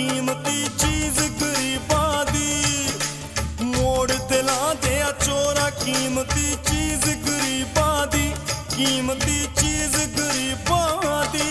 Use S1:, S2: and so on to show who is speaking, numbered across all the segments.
S1: कीमती चीज गरीबां दी। मोड़ दिलां दे चोरा कीमती चीज गरीबां दी, कीमती चीज गरीबां दी।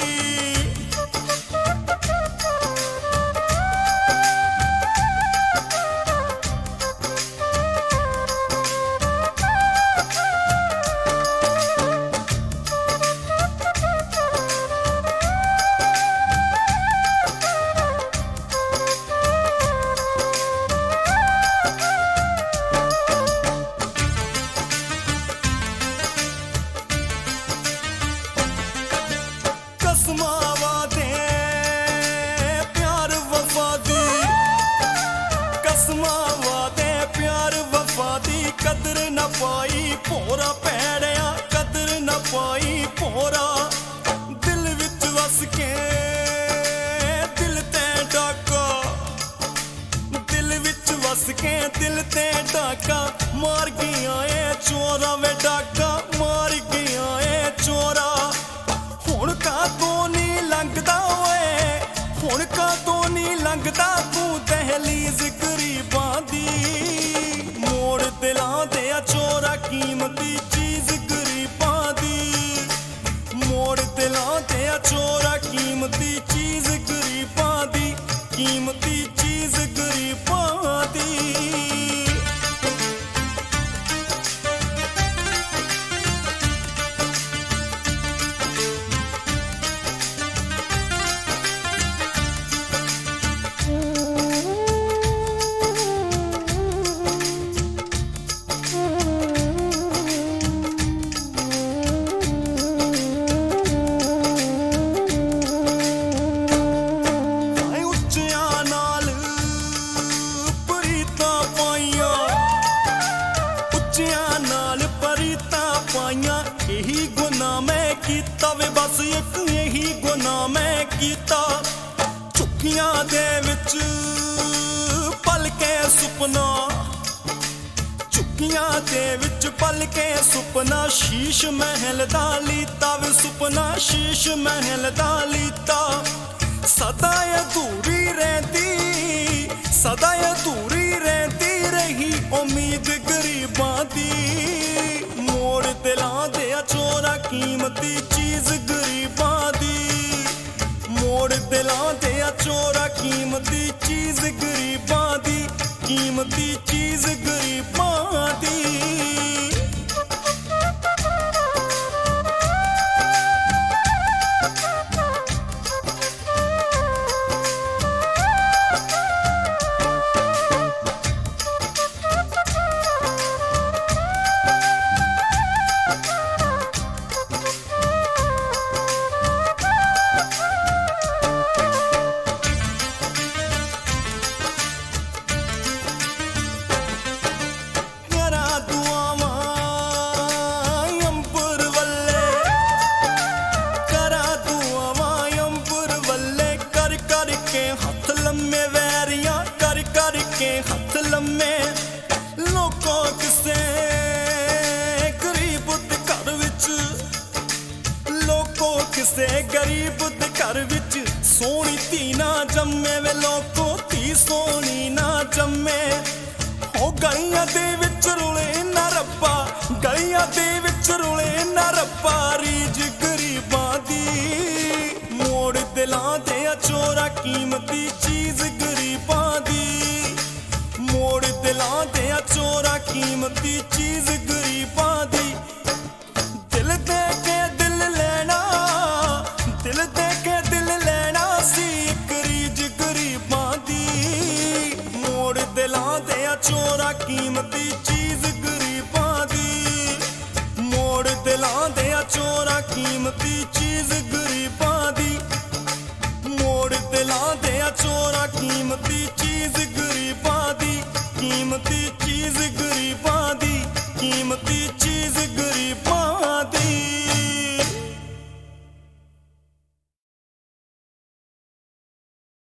S1: कदर न पाई भोरा पैड़िया, कदर न पाई भोरा। दिल विच वस के दिल ते डाका, दिल विच वस के दिल ते डाका मार गया ए चोरा वे डाका मार गया ए चोरा। हुण का तो नहीं लंघदा ओए, हुण का तो नहीं लंघदा तू दहलीज गरीबां दी। मोड़ दिलां दे चोरा कीमती चीज गरीबां दी। मोड़ दिलां दे चोरा कीमती चीज गरीबां दी, कीमती चीज गरीबां दी। यही गुनाह मैं कीता वे बस एक यही गुनाह मैं कीता। झुक्कियां दे विच पल के सुपना, झुक्कियां दे विच पल के सुपना। शीश महल दा लीता वे सुपना, शीश महल दा लीता। सदा अधूरी रहती, सदा अधूरी रहती रही उम्मीद गरीबां दी। मोड़ दिलां दे चोरा कीमती चीज गरीबां दी। मोड़ दिलां दे चोरा कीमती चीज गरीबां दी, कीमती चीज गरीबां दी। हथ लम्मे लोकों किसे गरीब दे घर विच, लोकों किसे गरीब दे घर विच सोहनी धी ना जम्मे वे लोको धी सोहनी ना जम्मे। हो गलियां दे विच रुले ना रब्बा, गलियां दे विच रुले ना रब्बा रीज गरीबां दी। मोड़ दिलां दे चोरा कीमती चीज गरीबां दी। मोड़ दिलां दे चोरा कीमती चीज गरीबां दी। दिल दे के दिल लेना, दिल दे के दिल लेना सी इक रीज गरीबां दी। मोड़ दिलां दे चोरा कीमती चीज गरीबां दी। मोड़ दिलां दे चोरा कीमती चीज गरीबां दी। मोड़ दिलां दे चोरा कीमती चीज गरीबां दी, कीमती